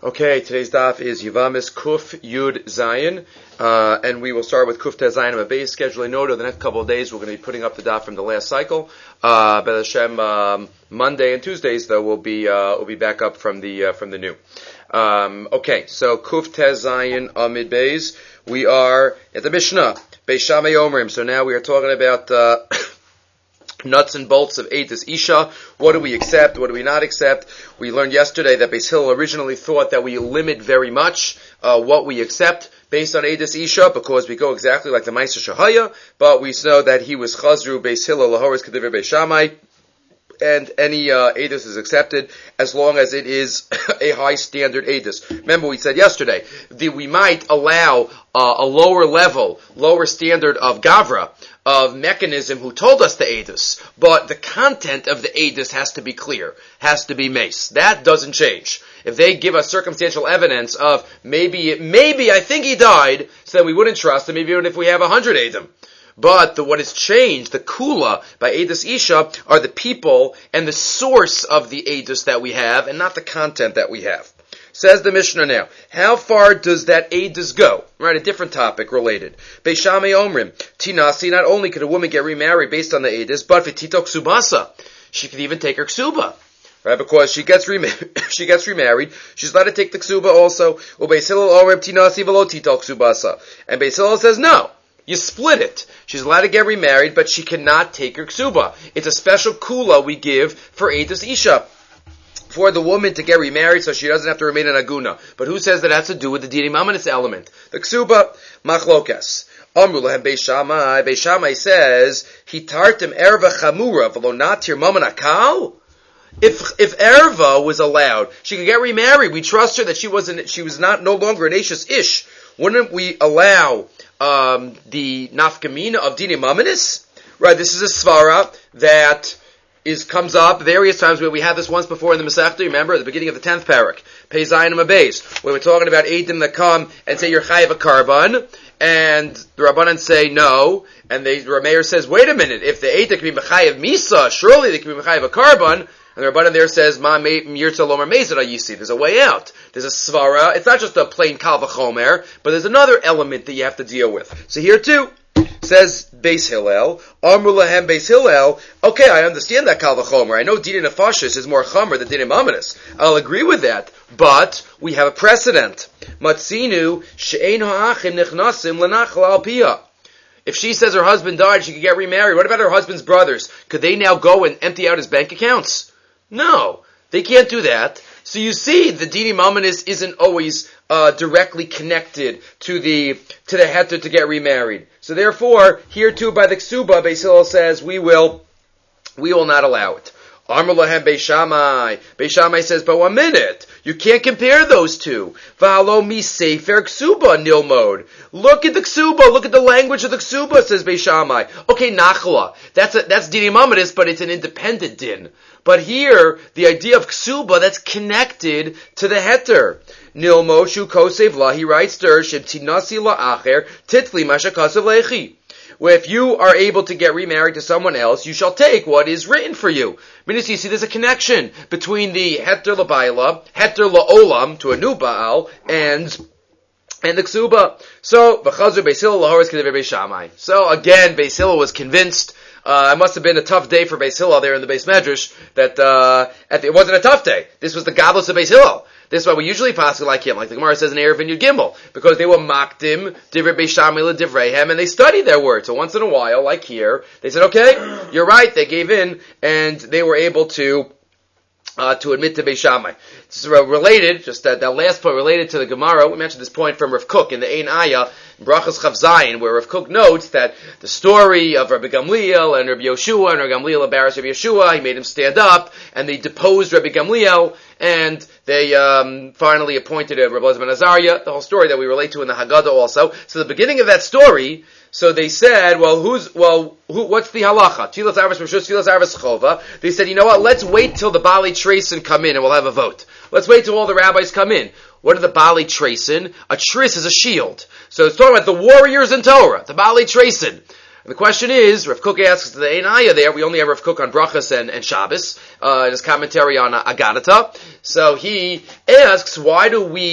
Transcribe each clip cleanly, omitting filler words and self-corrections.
Okay, today's daf is Yivamis Kuf Yud Zayin, and we will start with Kuf Tez Zayin on a base scheduling note. Over the next couple of days, we're going to be putting up the daf from the last cycle. B'ez Hashem, Monday and Tuesdays, though, we'll be back up from the new. Okay, so Kuf Tez Zayin Amid Beis. We are at the Mishnah, Beis Shammai Omrim. So now we are talking about nuts and bolts of Eidos Isha. What do we accept? What do we not accept? We learned yesterday that Beis Hillel originally thought that we limit very much what we accept based on Eidos Isha, because we go exactly like the Ma'aser Shahaya, but we know that he was Chazru Beis Hillel Lahoris Kedivrei Beis Shammai, and any Eidos is accepted as long as it is a high standard Eidos. Remember we said yesterday that we might allow a lower standard of Gavra, of mechanism who told us the Eidos, but the content of the Eidos has to be clear, has to be mace. That doesn't change. If they give us circumstantial evidence of maybe I think he died, so then we wouldn't trust him even if we have 100 Eidim. But what has changed, the kula by Eidos Isha, are the people and the source of the Eidos that we have, and not the content that we have. Says the Mishnah now, how far does that Eidos go? Right, a different topic related. Beis Shammai Omrim, Tinasi, not only could a woman get remarried based on the Eidos, but v'tito ksubasa, she could even take her ksuba. Right, because she gets remarried, she's allowed to take the ksuba also. Beis Hillel Omrim, Tinasi v'lo tito ksubasa. And Beis Hillel says no. You split it. She's allowed to get remarried, but she cannot take her ksuba. It's a special kula we give for Eidos Isha, for the woman to get remarried so she doesn't have to remain an aguna. But who says that has to do with the Dini Mamanis element? The ksuba, machlokas. Amru lahem Beis Shammai. Beis Shammai says, hitartem erva chamura v'lo natir maman akal? If erva was allowed, she could get remarried. We trust her that she was no longer an Ashes Ish. Wouldn't we allow the nafkamina of Dini Mamanis? Right, this is a svara that comes up various times. Where we had this once before in the Masechta. Remember, at the beginning of the 10th parak, Pei Zayin Beis, where we're talking about Eidim that come and say you're chayav a karban, and the Rabbanan say no, and the Rameir says, wait a minute, if the Eidim can be mechayav misa, surely they can be mechayav a karban. And the Rabbanan there says, Ma mirza lomer mezid ayisi. There's a way out. There's a svara. It's not just a plain kal v'chomer, but there's another element that you have to deal with. So here too, says Beis Hillel, Amru lahem Beis Hillel, okay, I understand that kal v'chomer. I know Dini Nefashis is more chomer than Dini Mamanis. I'll agree with that. But we have a precedent. Matzinu she'ein ha'achim nechnasim l'nachal al piyah. If she says her husband died, she could get remarried. What about her husband's brothers? Could they now go and empty out his bank accounts? No, they can't do that. So you see, the Dini Mamanis isn't always directly connected to the heter to get remarried. So therefore, here too by the ksuba, Beis Hillel says we will not allow it. Amar lahem Beis Shammai. Beis Shammai says, but 1 minute, you can't compare those two. V'halo mi sefer ksuba nilmod. Look at the ksuba. Look at the language of the ksuba, says Beis Shammai. Okay, nachla. That's Dini Mamanis, but it's an independent din. But here, the idea of ksuba, that's connected to the heter. Nilmoshu kosev la, he writes there, shem tinasi la'acher, titli mashakasev lechi. Where if you are able to get remarried to someone else, you shall take what is written for you. Meaning, you see, there's a connection between the heter la'bayla, heter la'olam, to a new baal, and the ksuba. So, v'chazur Beis Hillel lahoris k'devei Beis Shammai. So again, Beis Hillel was convinced. It must have been a tough day for Beis Hillel there in the Beis Medrash, that it wasn't a tough day. This was the godless of Beis Hillel. This is why we usually pass like him, like the Gemara says in Erev and Yud Gimel, because they were makdim, divrei Beis Shammai l'divreihem, and they studied their words. So once in a while, like here, they said, okay, you're right, they gave in, and they were able to admit to Beis Shammai. This is related, just that last point related to the Gemara. We mentioned this point from Rav Kook in the Ein Ayah, Brachas Chav Zayin, where Rav Kook notes that the story of Rabbi Gamliel and Rabbi Yoshua, and Rabbi Gamliel embarrassed Rabbi Yoshua, he made him stand up, and they deposed Rabbi Gamliel, and they finally appointed Rabbi Elazar ben Azariah, the whole story that we relate to in the Haggadah also. So the beginning of that story, so they said, what's the halacha? Tfilas Arvas Rishus, Tfilas Arvas Chova. They said, you know what, let's wait till the Bali Treisen come in and we'll have a vote. Let's wait till all the rabbis come in. What are the Bali Treisen? A tris is a shield. So it's talking about the warriors in Torah, the Bali Treisen. And the question is, Rav Kook asks the Einaya there, we only have Rav Kook on Brachas and Shabbos, in his commentary on Agadata. So he asks, why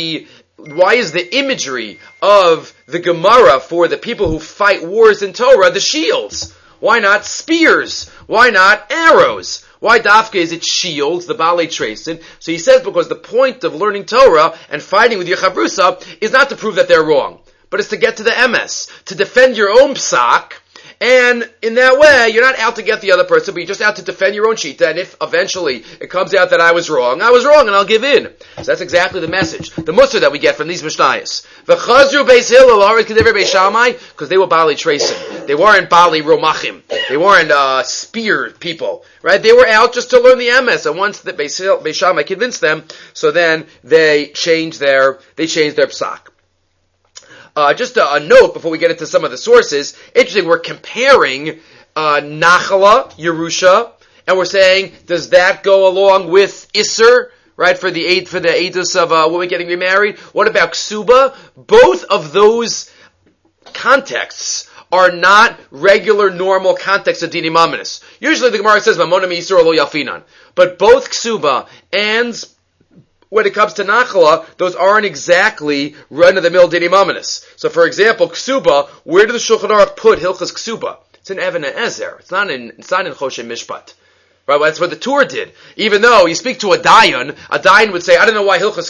is the imagery of the Gemara for the people who fight wars in Torah the shields? Why not spears? Why not arrows? Why dafka is it shields, the Balei Tresin? So he says because the point of learning Torah and fighting with your Chavrusa is not to prove that they're wrong, but it's to get to the MS, to defend your own psak, and in that way, you're not out to get the other person, but you're just out to defend your own shita, and if eventually it comes out that I was wrong, and I'll give in. So that's exactly the message, the mussar that we get from these Mishnayos. V'chazru Beis Hillel, Beis Shammai, because they were Balei Tresin. They weren't Balei Romachim. They weren't spear people, right? They were out just to learn the MS, and once the Beis Shammai convinced them, so then they changed their psak. Just a note before we get into some of the sources. Interesting, we're comparing Nachala, Yerusha, and we're saying, does that go along with Isser, right? For the edus of women getting remarried. What about Ksuba? Both of those contexts are not regular, normal contexts of Dinim Amanis. Usually the Gemara says, Mamona Yisur lo Yafinan. But both Ksuba and when it comes to Nachala, those aren't exactly run-of-the-mill Dinim Amanis. So, for example, Ksuba, where did the Shulchan Aruch put Hilchas Ksuba? It's in Even HaEzer. It's not in Choshen Mishpat. Right? Well, that's what the Torah did. Even though you speak to a Dayan would say, I don't know why Hilchas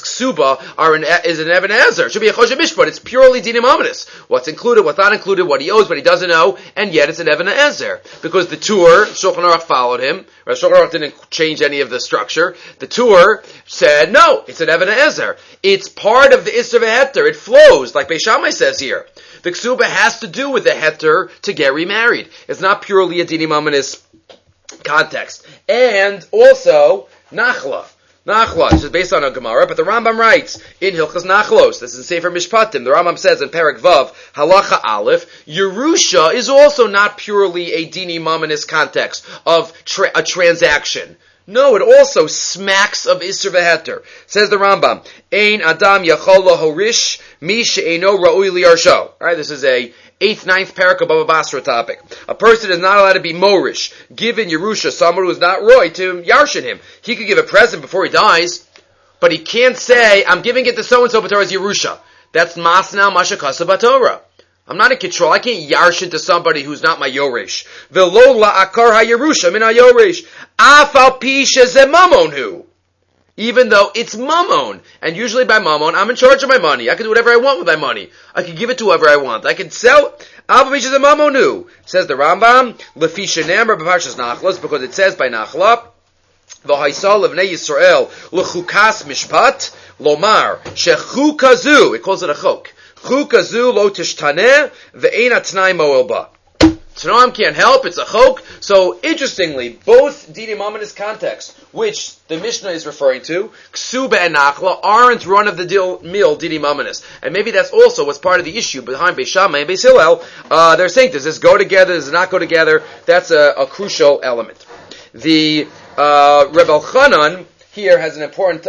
Ksuba is in Even HaEzer. It should be a Choshen Mishpat. It's purely Dinim Amanis. What's included, what's not included, what he owes, what he doesn't owe, and yet it's in Even HaEzer. Because the Torah, Shulchan Aruch followed him. Right? Shulchan Aruch didn't change any of the structure. The Torah said, no, it's an Even HaEzer. It's part of the Isser V'Heter. It flows, like Beis Shammai says here. The Ksuba has to do with the Heter to get remarried. It's not purely a Dinim Amanis context. And also, Nachla. Nachla, this is based on a Gemara, but the Rambam writes in Hilchas Nachlos, this is in Sefer Mishpatim, the Rambam says in Perek Vav, Halacha Aleph, Yerusha is also not purely a Dinim Amanis context of a transaction. No, it also smacks of Isser V'Heter. Says the Rambam, Ein Adam Yachol Horish Mi She'eino Ra'ui Liyarsho. Alright, this is a 8th, 9th parak of Baba Basra topic. A person is not allowed to be Morish, given Yerusha, someone who is not Roy, to Yarshin him. He could give a present before he dies, but he can't say, I'm giving it to so-and-so, but Torah is Yerusha. That's Masna Mashakasa Batorah. I'm not in control. I can't yarshin to somebody who's not my Yoresh. V'lo la'akar ha'Yerusha min ha'Yoresh. Afal pi shezeh mamonhu. Even though it's mamon. And usually by mamon, I'm in charge of my money. I can do whatever I want with my money. I can give it to whoever I want. I can sell. Afal pi shezeh mamonu. Says the Rambam, lefi shenemar b'parshas Nachlas, because it says by Nachla, v'haisal levnei Yisrael l'chukas mishpat, lomar, shechukazu. It calls it a chok. Chukazu lo tishtaneh ve'ein atnai moel ba. Tanoam can't help, it's a chok. So, interestingly, both Dinim Amanis contexts, which the Mishnah is referring to, Ksuba and Nachla, aren't run-of-the-mill Dinim Amanis. And maybe that's also what's part of the issue behind Beis Shammai and Beis Hillel. They're saying, does this go together, does it not go together? That's a crucial element. The Reb Elchanan here has an important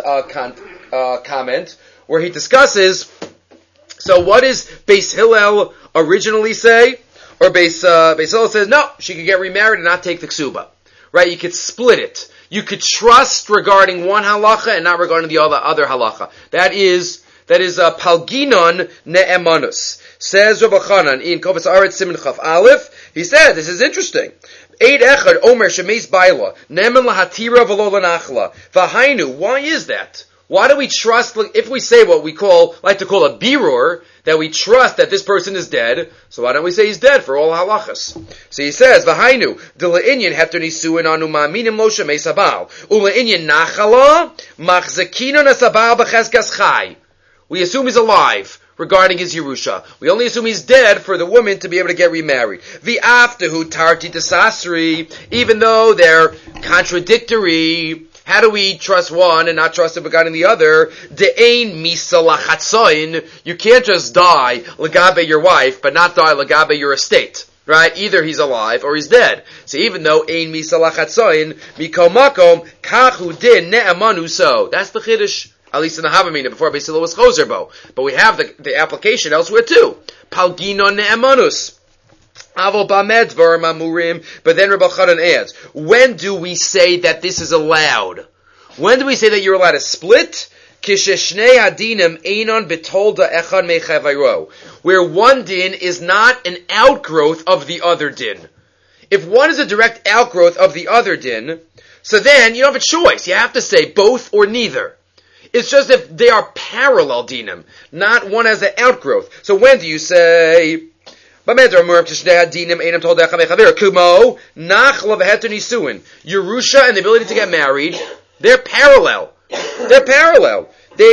comment, where he discusses, so what does Beis Hillel originally say? Or Beis Hillel says, no, she could get remarried and not take the ksuba. Right? You could split it. You could trust regarding one halacha and not regarding the other halacha. That is palginon ne'emanus. Says Rabbi Chanan in Kovas Aretz Siman Chaf Aleph. He said, this is interesting. Eid echad omer shemeis baila ne'eman lahatira v'lo lanachla. V'hainu, why is that? Why do we trust, if we say what we like to call a birur, that we trust that this person is dead, so why don't we say he's dead for all halachas? So he says, V'hainu, de le'inyan heter nisuin anu ma'aminim lo shemei sabal, u'le'inyan nachala, machzekinon asabal b'cheskas chai. We assume he's alive regarding his Yerusha. We only assume he's dead for the woman to be able to get remarried. V'aftehu tarti desasri, even though they're contradictory. How do we trust one and not trust him regarding the other? De'ein misa lachatzoin. You can't just die legabe your wife, but not die legabe your estate. Right? Either he's alive or he's dead. So even though ein misa lachatzoin, mikom makom, kachu din ne'amanu so. That's the chiddush, at least in the Havamina, before Beis Hillel was chozer bo. But we have the application elsewhere too. Palginon ne'amanus. But then Rabbi Chanan adds, when do we say that this is allowed? When do we say that you're allowed to split? Where one din is not an outgrowth of the other din. If one is a direct outgrowth of the other din, so then you don't have a choice. You have to say both or neither. It's just if they are parallel dinim, not one as an outgrowth. So when do you say... Yerusha and the ability to get married, they're parallel. They're parallel.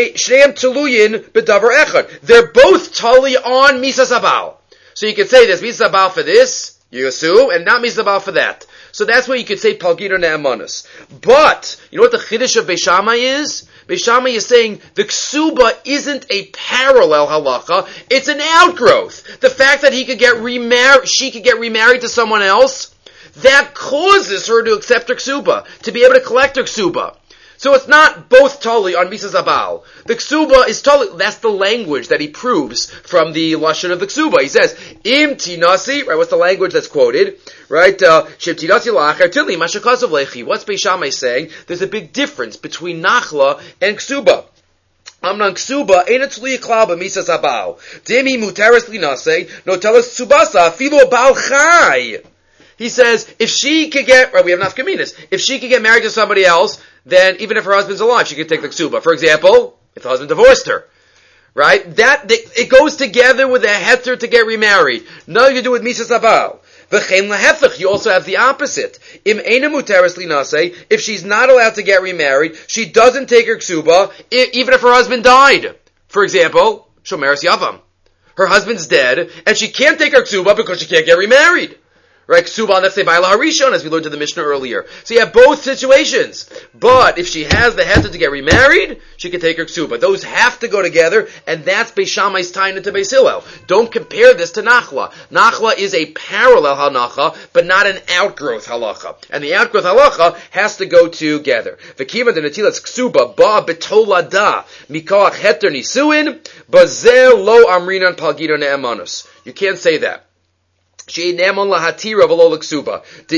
They're both totally on Misas Abal. So you could say there's Misas Abal for this, you assume, and not Misas Abal for that. So that's where you could say Palgid or Ne'amanus. But, you know what the Chiddush of Beis Shammai is? Beis Shammai is saying the Ksuba isn't a parallel halacha, it's an outgrowth. The fact that she could get remarried to someone else, that causes her to accept her Ksuba, to be able to collect her Ksuba. So it's not both totally on Misas Abal. The Ksuba is totally, that's the language that he proves from the Lashon of the Ksuba. He says, Im Tinasi, right, what's the language that's quoted? Right, Shim Tinasi La'acher Tili, Mashakasav Lechi. What's Beis Shammai saying? There's a big difference between Nachla and Ksuba. Amnan Ksuba, ain't it Tzli Klal b'Misas Abal. Dimi Muteres Linase, no telas Tsubasa, Filo Bal Chai. He says, if she could get, right, we have nafkaminas, if she could get married to somebody else, then even if her husband's alive, she could take the ksuba. For example, if the husband divorced her, right? It goes together with a heter to get remarried. Nothing to do with misas abal. V'chein lahefech, you also have the opposite. Im eina muteres linaseh, if she's not allowed to get remarried, she doesn't take her ksuba, even if her husband died. For example, shomeres yavam. Her husband's dead, and she can't take her ksuba because she can't get remarried. Right, Ksuba nefse ba'ila harishon, as we learned in the Mishnah earlier. So you have both situations. But if she has the heter to get remarried, she can take her Ksuba. Those have to go together, and that's Beis Shammai's taina to Beis Hillel. Don't compare this to Nachla. Nachla is a parallel halacha, but not an outgrowth halacha. And the outgrowth halacha has to go together. V'kiva de netilas Ksuba ba betolada mikoach heter nisuin bazel lo amrinan palgido ne'emanus. You can't say that. Beautiful. Beautiful.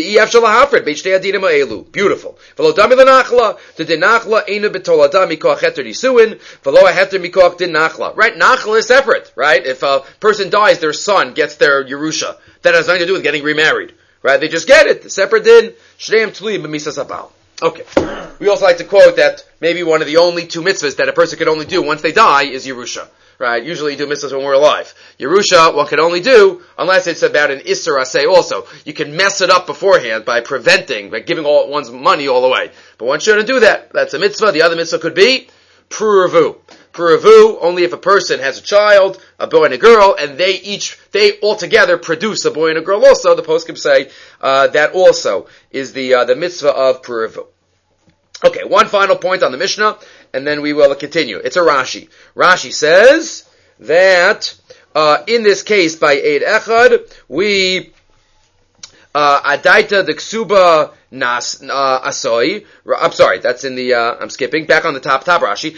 Right? Nachla is separate, right? If a person dies, their son gets their Yerusha. That has nothing to do with getting remarried, right? They just get it. Separate din. Okay. We also like to quote that maybe one of the only two mitzvahs that a person can only do once they die is Yerusha. Right? Usually you do mitzvahs when we're alive. Yerusha, one can only do, unless it's about an Isser Aseh also. You can mess it up beforehand by giving all one's money all away. But one shouldn't do that. That's a mitzvah. The other mitzvah could be Puravu. Puravu, only if a person has a child, a boy and a girl, and they all together produce a boy and a girl also. The poskim say, that also is the mitzvah of Puravu. Okay, one final point on the Mishnah, and then we will continue. It's a Rashi. Rashi says that in this case, by Eid Echad, we Adaita the Ksuba Nas Asoi. I'm sorry, that's in the I'm skipping. Back on the top Rashi.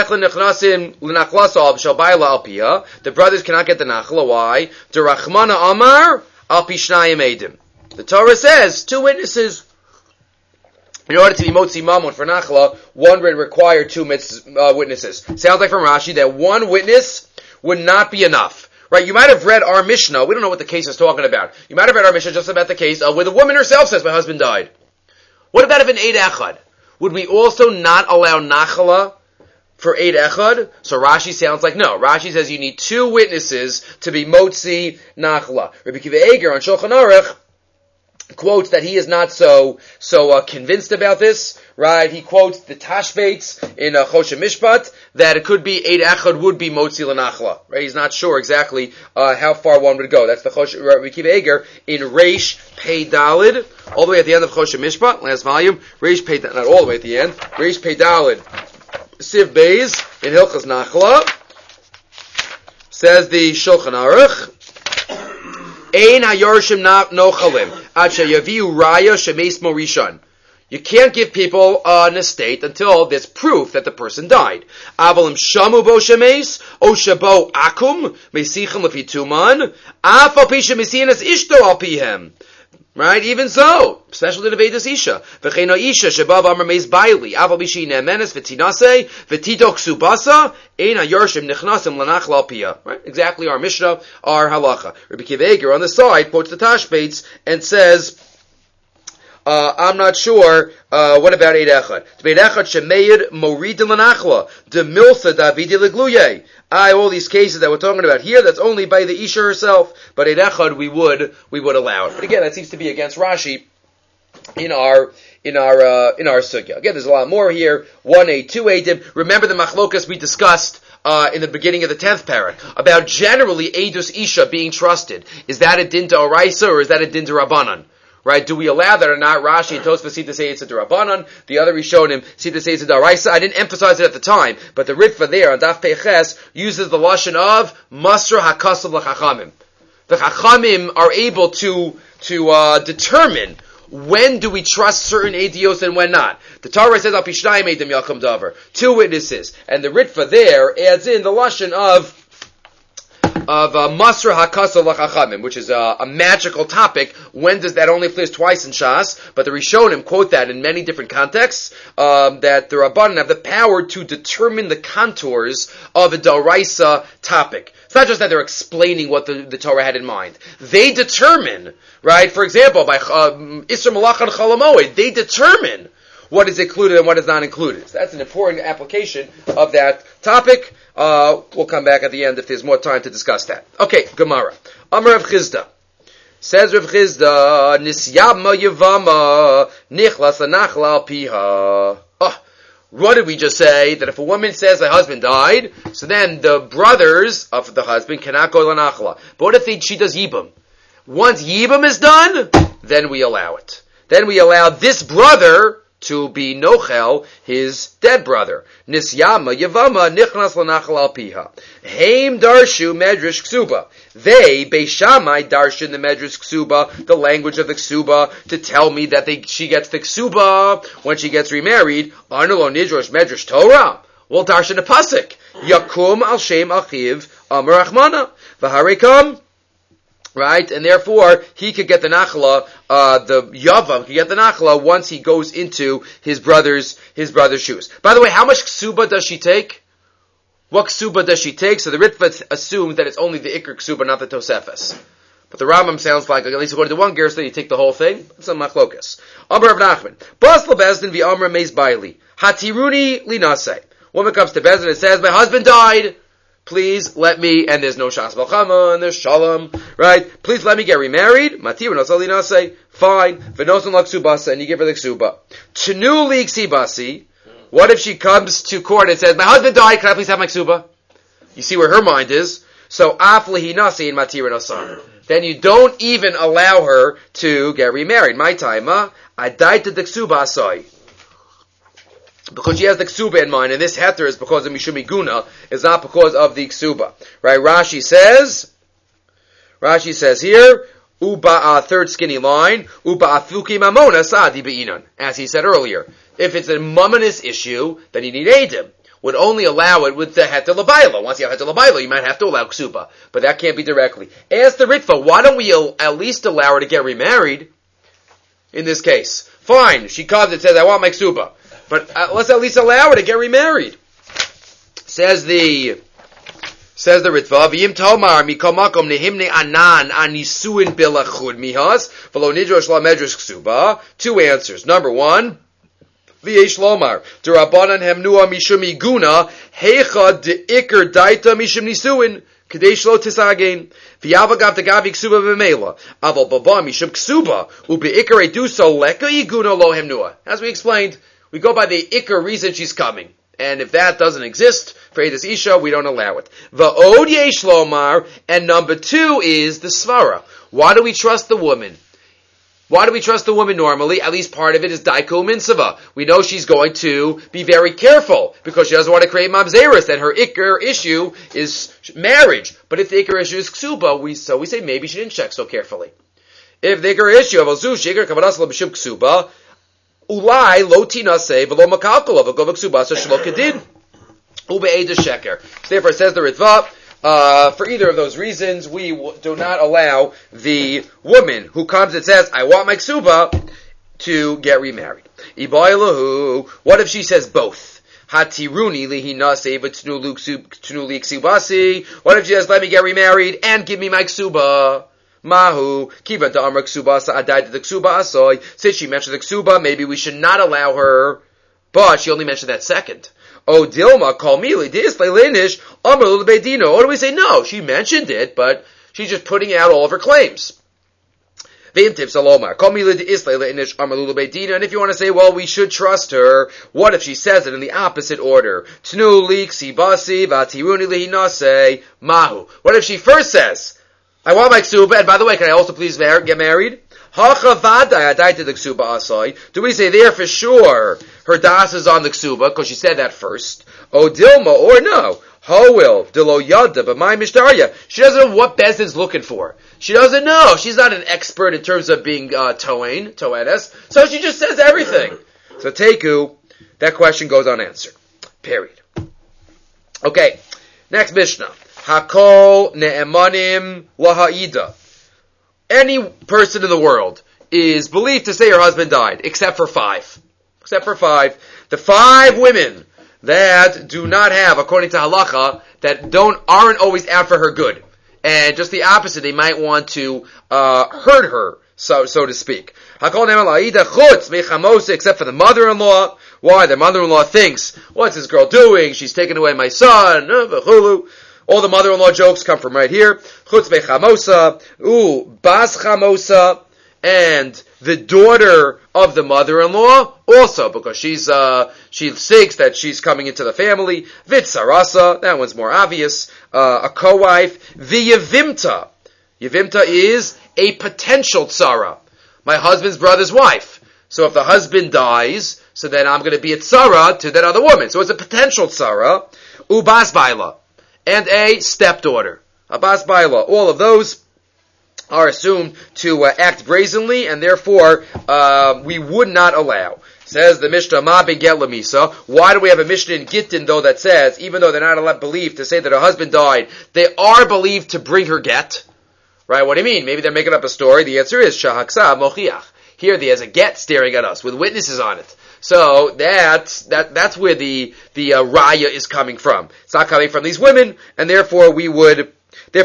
The brothers cannot get the Nachla. Why? Derachmana Amar Al Pishnayim Eidim. The Torah says 2 witnesses. In order to be motzi mamon for nachla, one would require 2 witnesses. Sounds like from Rashi that 1 witness would not be enough. Right? You might have read our Mishnah. We don't know what the case is talking about. You might have read our Mishnah just about the case of where the woman herself says, my husband died. What about if an Eid Echad? Would we also not allow nachla for Eid Echad? So Rashi sounds like no. Rashi says you need 2 witnesses to be motzi nachla. Rabbi Akiva Eiger on Shulchan Aruch quotes that he is not so convinced about this, right? He quotes the Tashbates in Choshen Mishpat that it could be Eid Echad would be Motzi L'Nachla, right? He's not sure exactly how far one would go. That's the Rabbi Akiva Eiger in Reish Pei Dalid, all the way at the end of Choshen Mishpat, last volume. Reish Pei Dalid, not all the way at the end. Reish Pei Dalid, Siv Beis in Hilchas Nachla, says the Shulchan Aruch. Ein hayorshim nochalim ad sheyaviu raya shemeis morishon. You can't give people an estate until there's proof that the person died. Avalim shamu bo shemeis, shabo akum mesichem lefituman afal pisha mesinas ishto al pihem. Right? Even so, special to the Vedas Isha. V'cheino Isha shebav amar meis baili aval bishi ne'menes v'tinase v'tidok subasa ein ha'yorshim nichnasim lanachla al piyah. Right? Exactly our Mishnah, our halacha. Rabbi Akiva Eiger on the side quotes the Tashbates and says, I'm not sure, what about Eid Echad? Eid Echad shemeir morid lanachla de milsa davidi legluye. All these cases that we're talking about here, that's only by the Isha herself. But Eid Echad, we would allow it. But again, that seems to be against Rashi in our sugya. Again, there's a lot more here. 1A, 2A. Remember the machlokas we discussed in the beginning of the 10th parak about generally Eidus Isha being trusted. Is that a din to Oraisa or is that a din to Rabbanan? Right? Do we allow that or not? Rashi and Tosfos seem to say it's a D'Rabbanan. The other Rishonim seem to say it's a D'Oraisa. I didn't emphasize it at the time, but the Ritva there on Daf Peiches uses the lashon of Masra HaKasav L'Chachamim. The Chachamim are able to determine when do we trust certain Eidios and when not. The Torah says Al Pishnayim Eidim Yakum Davar. 2 witnesses. And the Ritva there adds in the lashon of Masra HaKasav L'Chachamim, which is a magical topic. When does that only appears twice in Shas? But the Rishonim quote that in many different contexts, that the Rabbanan have the power to determine the contours of a D'Oraisa topic. It's not just that they're explaining what the Torah had in mind. They determine, right, for example, by Isra Malach and Chalamoid, they determine what is included and what is not included. So that's an important application of that topic. We'll come back at the end if there's more time to discuss that. Okay, Gemara. Amar Rav Chizda. Says Rav Chizda, Nisyabma Yavama, Nichlas Anachla al Piha. What did we just say? That if a woman says her husband died, so then the brothers of the husband cannot go Lanachla. But what if she does Yibam? Once Yibam is done, then we allow it. Then we allow this brother to be Nochel, his dead brother. Nisyama Yavama Nichnas Lanachal al Piha. Haim Darshu Medrash Ksuba. They, Beis Shammai, darshan the Medrash Ksuba, the language of the Ksuba, to tell me that she gets the Ksuba when she gets remarried. Arnulo Nidrosh Medrash Torah. Well, darshan a pasuk. Yakum al Shem Achiv Amar Achmana. V'harikam. Right? And therefore, he could get the nachla, the yavam could get the nachla once he goes into his brother's shoes. By the way, how much ksuba does she take? What ksuba does she take? So the Ritva assumes that it's only the ikr ksuba, not the tosefes. But the Rambam sounds like, at least according to one gersa, you take the whole thing. It's a machlokas. Amar Rav Nachman. Bas lebezdin v'amra meis baili. Hatiruni linase. Woman comes to Bezdin and says, my husband died. Please let me, and there's no Shas Balchama, and there's Shalom, right? Please let me get remarried. Matir v'nosali nase. Fine. V'nosan la ksubasa, and you give her the ksuba. Tenu li ksibasi. What if she comes to court and says, my husband died, can I please have my ksuba? You see where her mind is. So, af lihi nasi in matir v'nosan. Then you don't even allow her to get remarried. My time, I died to the ksuba asai. Because she has the ksuba in mind, and this heter is because of mishum iguna, is not because of the ksuba. Right? Rashi says here, uba, third skinny line, uba afuki mamona sadi be'inan. As he said earlier, if it's a mammonis issue, then you need edim. Would only allow it with the heter labayla. Once you have heter labayla, you might have to allow ksuba. But that can't be directly. Ask the Ritva, why don't we at least allow her to get remarried? In this case. Fine, she comes and says, I want my ksuba. But let's at least allow her to get remarried. Says the Ritva, V'yim Tomar mikol makom nehimne anan anisuin bilachud mihas v'lo nidrosh la medrash ksuba. 2 answers. Number 1, V'yesh lomar d'Rabbanan hemnua mishum iguna heicha de'ikr daita mishum nisuin kadesh lo tisagein v'yavagav tegavi ksuba b'meila aval baba mishum ksuba u'be'ikr eduso leka iguna lo hemnua. As we explained, we go by the ikar reason she's coming. And if that doesn't exist, for Eidus Isha, we don't allow it. Va'od yesh lomar, and number 2 is the svara. Why do we trust the woman? Why do we trust the woman normally? At least part of it is daiko minsava. We know she's going to be very careful, because she doesn't want to create mamzeris, and her ikar issue is marriage. But if the ikar issue is ksuba, we say maybe she didn't check so carefully. If the ikar issue of ozu shikar kavadas lo b'shum ksuba, ulai lo tinase v'lo makalkol of a govak subasa shlo kedin. Ube'eda sheker. So therefore, says the Ritva, for either of those reasons, we do not allow the woman who comes and says, I want my ksuba, to get remarried. Ibaylahu, what if she says both? Hatiruni lihinase v'tnuli ksubasi. What if she says, let me get remarried and give me my ksuba? Mahu, kiva da'amra ksubasa adai the ksuba asoy. Since she mentioned the ksuba, maybe we should not allow her, but she only mentioned that second. Oh, Dilma, call me, lidisle linish, amr bedino. Or do we say, no, she mentioned it, but she's just putting out all of her claims. And if you want to say, well, we should trust her, what if she says it in the opposite order? Mahu. What if she first says, I want my ksuba, and by the way, can I also please get married? Do we say there for sure her das is on the ksuba, because she said that first? Oh, Dilma, or no? Ho'il, dilo yada, but my mishtarya. She doesn't know what Bezdin's looking for. She doesn't know. She's not an expert in terms of being toenes, so she just says everything. So Teku, that question goes unanswered. Period. Okay, next Mishnah. Hakol ne'emanim laha'ida. Any person in the world is believed to say her husband died, except for five. Except for five. The five women that do not have, according to halacha, that aren't always out for her good. And just the opposite, they might want to hurt her, so to speak. Except for the mother-in-law. Why? The mother-in-law thinks, what's this girl doing? She's taking away my son. All the mother-in-law jokes come from right here. Chutz bechamosa, bas chamosa, and the daughter of the mother-in-law also, because she thinks that she's coming into the family. Vitsarasa, that one's more obvious. A co-wife. V'yevimta. Yevimta is a potential tzara. My husband's brother's wife. So if the husband dies, so then I'm going to be a tzara to that other woman. So it's a potential tzara. Ubas baila. And a stepdaughter. A bas baila. All of those are assumed to act brazenly, and therefore we would not allow. Says the Mishnah, Ma ben get lamisa. Why do we have a Mishnah in Gittin, though, that says, even though they're not believed to say that her husband died, they are believed to bring her get? Right, what do you mean? Maybe they're making up a story. The answer is, Shahaksa mochiach. Here there's a get staring at us, with witnesses on it. So that's where the raya is coming from. It's not coming from these women, and therefore we would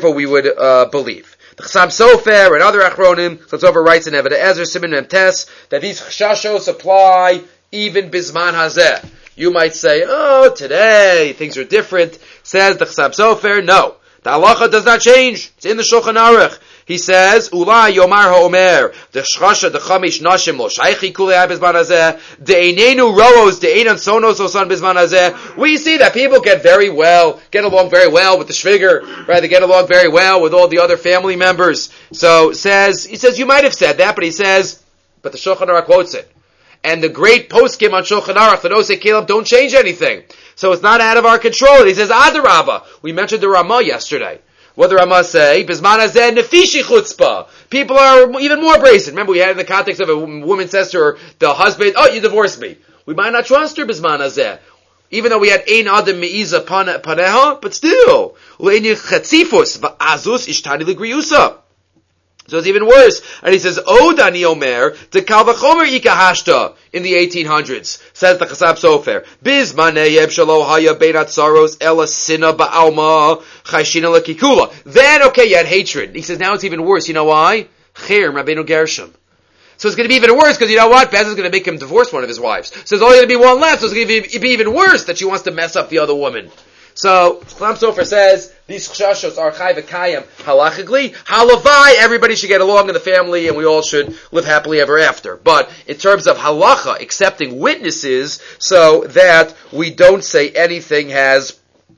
believe. The Chassam Sofer and other Achronim, Chatzova writes in Eved Ezer, Siman Memtes, that these chashashos apply even bisman hazeh. You might say, oh, today things are different. Says the Chassam Sofer, no. The halacha does not change. It's in the Shulchan Aruch. He says, Ulai Yomar HaOmer, the Shchasha, the Chamish Nashim, Lo Shaychi Kulei Bizman Hazeh, the Einenu Roos, the Einan Sonos Osan Bizman Hazeh. We see that people get along very well with the Shviger, right? They get along very well with all the other family members. So he says, you might have said that, but he says, but the Shulchan Aruch quotes it. And the great poskim on Shulchan Aruch, the Nosei Caleb, don't change anything. So it's not out of our control. He says, Adarabba. We mentioned the Ramah yesterday. What the Ramah say? Bizman hazeh nefishi chutzpah. People are even more brazen. Remember, we had in the context of a woman says to her, the husband, oh, you divorced me. We might not trust her, bizman hazeh. Even though we had ein adam meiza paneha, but still. Uleini chatzifus va'azus ishtani l'griyusa. So it's even worse. And he says, oh, Dani Omer, the Kalvachomer Ikahashta in the 1800s, says the Chassam Sofer. Bizmaneh yeb shalo haya beinat saros ela sina ba'alma chayshina lekikula. Then, okay, you had hatred. He says, now it's even worse. You know why? Cher Rabbeinu Gershom. So it's going to be even worse, because you know what? Bez is going to make him divorce one of his wives. So there's only going to be one left, so it's going to be even worse that she wants to mess up the other woman. So, Chassam Sofer says, these chashashos are chai v'kayim halachically. Halavai, everybody should get along in the family and we all should live happily ever after. But in terms of halacha, accepting witnesses, so that we don't say anything has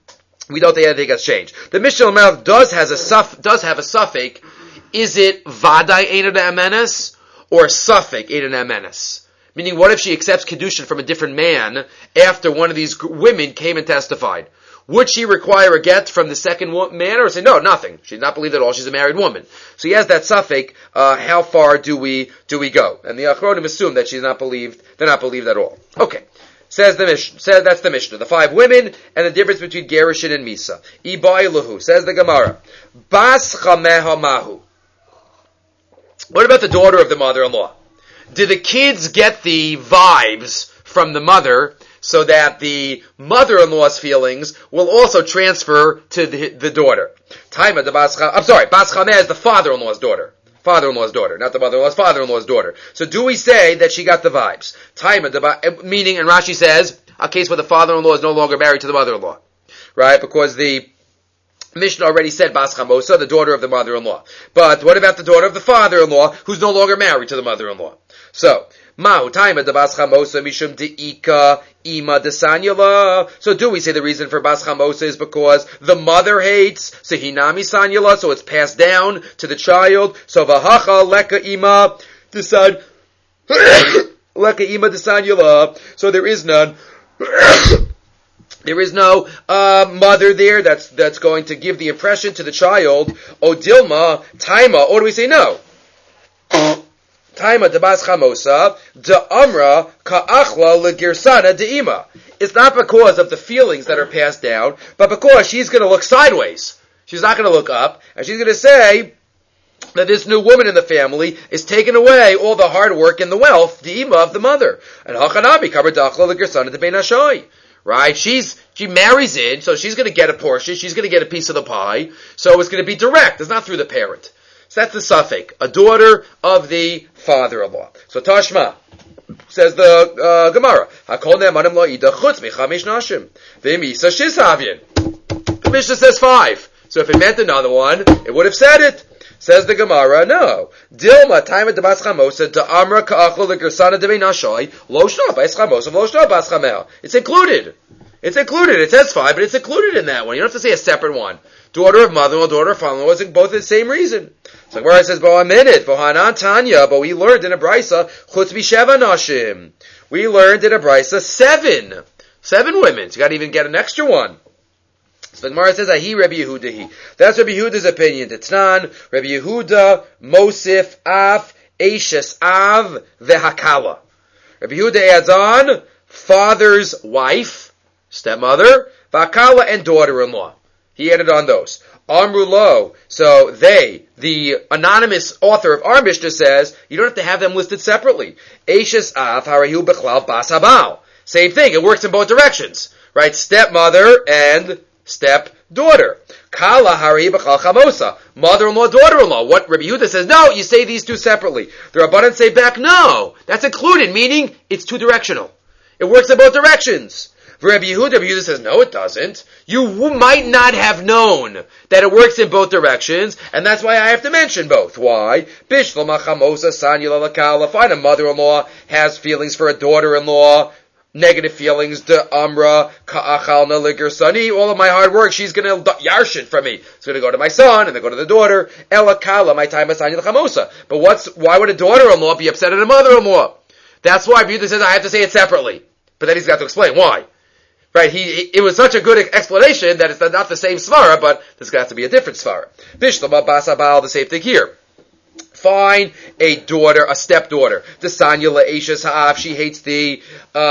changed. The Mishnah Lamel does have a suffix. Is it vadai ein amenes or suffix ein amenes? Meaning, what if she accepts kedushin from a different man after one of these women came and testified? Would she require a get from the second man, or say, no, nothing? She's not believed at all. She's a married woman. So he has that suffix. How far do we go? And the Achronim assume that she's not believed. They're not believed at all. Okay. Says that's the Mishnah. The 5 women and the difference between Gerushin and Misa. Ibailuhu, says the Gemara. Bas chameha mahu. What about the daughter of the mother-in-law? Did the kids get the vibes from the mother so that the mother-in-law's feelings will also transfer to the daughter? Bas chameh is the father-in-law's daughter. Father-in-law's daughter, not the mother-in-law's father-in-law's daughter. So do we say that she got the vibes? Meaning, and Rashi says, a case where the father-in-law is no longer married to the mother-in-law. Right? Because the Mishnah already said Bas Chamosa, the daughter of the mother-in-law. But what about the daughter of the father-in-law, who's no longer married to the mother-in-law? So, Mahu Taima de Bas Chamosa Mishum De'ika Ima Desanyala. So do we say the reason for Bas Chamosa is because the mother hates Sehinami Sanyala, so it's passed down to the child. So Vahacha Leka Ima Desan Leka Ima Desanyala. So there is none. There is no mother there that's going to give the impression to the child. O Dilma Taima, or do we say no? Taima de Bas Chamosa, de Amra Ka'achla legirsana de Ima. It's not because of the feelings that are passed down, but because she's going to look sideways. She's not going to look up, and she's going to say that this new woman in the family is taking away all the hard work and the wealth, the Ima of the mother. And Hachanabi Kabar Dachla legirsana de Ben Ashai. Right? She marries in, so she's going to get a portion, she's going to get a piece of the pie, so it's going to be direct, it's not through the parent. So that's the suffix, a daughter of the father-in-law. So Tashma, says the Gemara, Hakol ne'amanim lo ida chutz michamish nashim, v'misa shizhavyin. The Mishnah says 5. So if it meant another one, it would have said it. Says the Gemara, no. Dilma taima de bas chamosa de amra ka'achlo legersana de beinashoi lo shna bas chamosa lo shna bas chamel. It's included. It's included. It says 5, but it's included in that one. You don't have to say a separate one. Daughter of mother-in-law, daughter of father-in-law, is both the same reason. So where it says, Bo aminit, Bohanan Tanya, but we learned in a brisa, Chutz b'sheva nashim. We learned in a brisa 7. 7 women. So you gotta even get an extra one. So the Gemara says, Ahi Rabbi Yehudahi. That's Rabbi Yehuda's opinion. T'tnan, Rabbi Yehuda, Mosif, Av, Eishes, Av, Vehakala. Rabbi Yehuda adds on, father's wife, stepmother, Vakala, and daughter-in-law. He added on those. Amrulo. So they, the anonymous author of our Mishnah says, you don't have to have them listed separately. Eishes Av, Harahu Bechlal, Bas Habal. Same thing. It works in both directions. Right? Stepmother and stepdaughter. Kala Hari B'chal Chamosa. Mother-in-law, daughter-in-law. What Rabbi Yehuda says, no, you say these two separately. The Rabbanan say back, no. That's included, meaning it's two-directional. It works in both directions. For Rabbi Yehuda says, no, it doesn't. You might not have known that it works in both directions, and that's why I have to mention both. Why? Bishlama Chamosa Sanyula Lakala. Fine, a mother-in-law has feelings for a daughter-in-law, negative feelings, de amra, ka'achalna ligersani, all of my hard work, she's gonna yarshin from me. It's gonna go to my son, and then go to the daughter. Ela kala, my time is chamosa. But why would a daughter-in-law be upset at a mother-in-law? That's why Rabbi Yehuda says I have to say it separately. But then he's got to explain why. Right, it was such a good explanation that it's not the same svara, but there's got to be a different svara. Bishlama basabal, the same thing here. Fine, a daughter, a stepdaughter. The Sanyula Eishes Ha'af, she hates the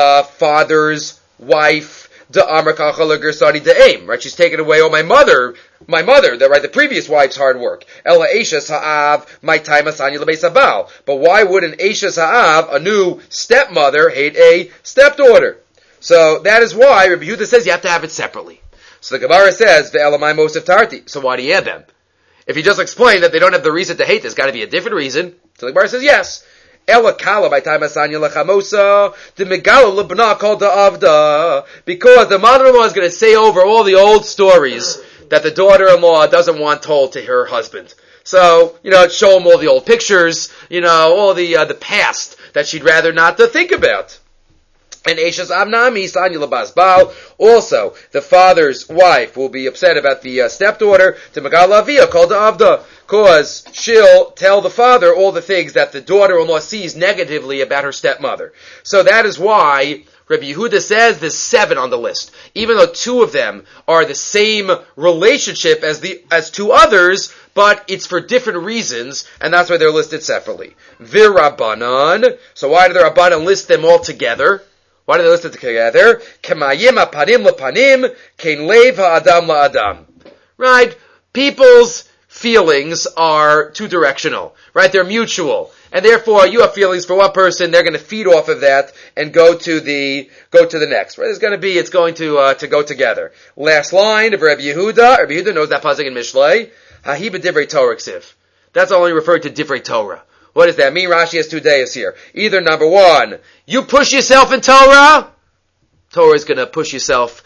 father's wife. The Amrakacha Gersani de Aim, right? She's taken away, my mother, the previous wife's hard work. Ella Eishes Ha'av, my time Sanyula Beisabal. But why would an Eishes Ha'av, a new stepmother, hate a stepdaughter? So that is why Rabbi Yehuda says you have to have it separately. So the Gemara says, Ve'elamai Mosef Tarti. So why do you add them? If you just explain that they don't have the reason to hate, there's got to be a different reason. So the Gemara says, yes. Ela kala by time asanya lechamosa, the megala lebna called the avda, because the mother-in-law is going to say over all the old stories that the daughter-in-law doesn't want told to her husband. So, show him all the old pictures, all the past that she'd rather not to think about. And Eishes Amnami Sanyula Basbal. Also, the father's wife will be upset about the stepdaughter to Megala Avia called Avda, because she'll tell the father all the things that the daughter-in-law sees negatively about her stepmother. So that is why Rabbi Yehuda says there's 7 on the list, even though 2 of them are the same relationship as 2 others, but it's for different reasons, and that's why they're listed separately. V'Rabbanan. So why do the Rabbanan list them all together? Why do they listen together? Kemayim hapanim lepanim, kein lev ha'adam la'adam. Right? People's feelings are two-directional, right? They're mutual. And therefore, you have feelings for one person, they're going to feed off of that and go to the next, right? It's going to go together. Last line of Rabbi Yehuda. Rabbi Yehuda knows that pasuk in Mishlei. Hahi b'divrei Torah ksiv. That's only referred to divrei Torah. What does that mean? Rashi has 2 days here. Either number one, you push yourself in Torah, Torah is going to push itself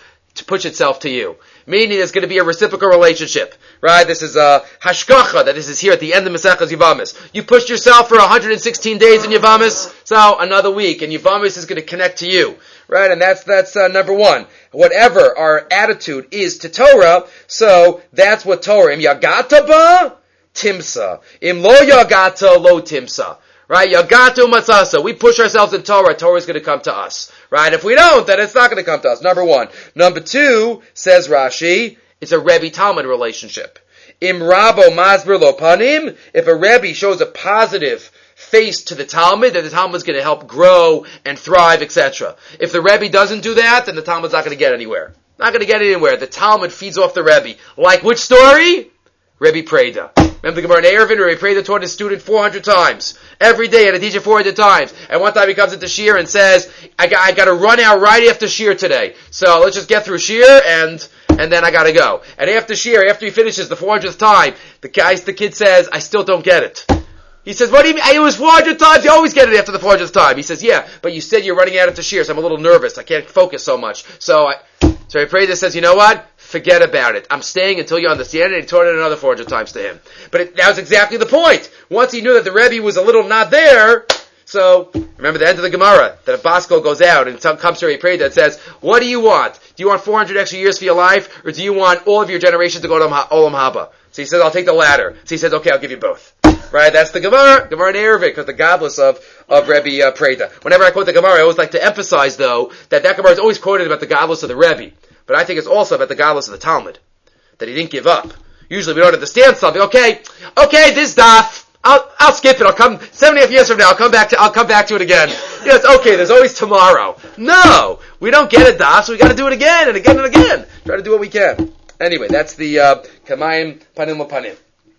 to you. Meaning there's going to be a reciprocal relationship. Right? This is a hashkacha that this is here at the end of Maseches Yevamos. You pushed yourself for 116 days in Yevamos, so another week, and Yevamos is going to connect to you. Right? And that's number one. Whatever our attitude is to Torah, so that's what Torah. Im yagata ba, timsa. Im lo yagata, lo timsa. Right? Yagatu matzasa. We push ourselves in Torah, Torah is going to come to us. Right? If we don't, then it's not going to come to us. Number one. Number two, says Rashi, it's a Rebbe-Talmud relationship. Im rabo masbir lo panim, if a Rebbe shows a positive face to the Talmud, then the Talmud is going to help grow and thrive, etc. If the Rebbe doesn't do that, then the Talmud's not going to get anywhere. Not going to get anywhere. The Talmud feeds off the Rebbe. Like which story? Rebbe Preda. Remember the Gemara in Eruvin, Rebbe Preda taught his student 400 times. Every day, and a teacher 400 times. And one time he comes into Shir and says, I got to run out right after Shir today. So let's just get through Shir and then I got to go. And after Shir, after he finishes the 400th time, the kid says, I still don't get it. He says, what do you mean? It was 400 times. You always get it after the 400th time. He says, yeah, but you said you're running out after Shir, so I'm a little nervous. I can't focus so much. So Rebbe Preda says, you know what? Forget about it. I'm staying until you understand it. And he taught it another 400 times to him. But that was exactly the point. Once he knew that the Rebbe was a little not there, so remember the end of the Gemara, that a Basko goes out and comes to Rebbe Preda and says, what do you want? Do you want 400 extra years for your life? Or do you want all of your generations to go to Olam Haba? So he says, I'll take the latter. So he says, okay, I'll give you both. Right? That's the Gemara in Eruvin, because the godless of Rebbe Preda. Whenever I quote the Gemara, I always like to emphasize, though, that Gemara is always quoted about the godless of the Rebbe. But I think it's also about the godless of the Talmud. That he didn't give up. Usually we don't understand something. Okay, this daf, I'll skip it. I'll come 7.5 years from now. I'll come back to it again. It's okay. There's always tomorrow. No, we don't get a daf, so we got to do it again and again and again. Try to do what we can. Anyway, that's the Kamayim Panim L'Panim.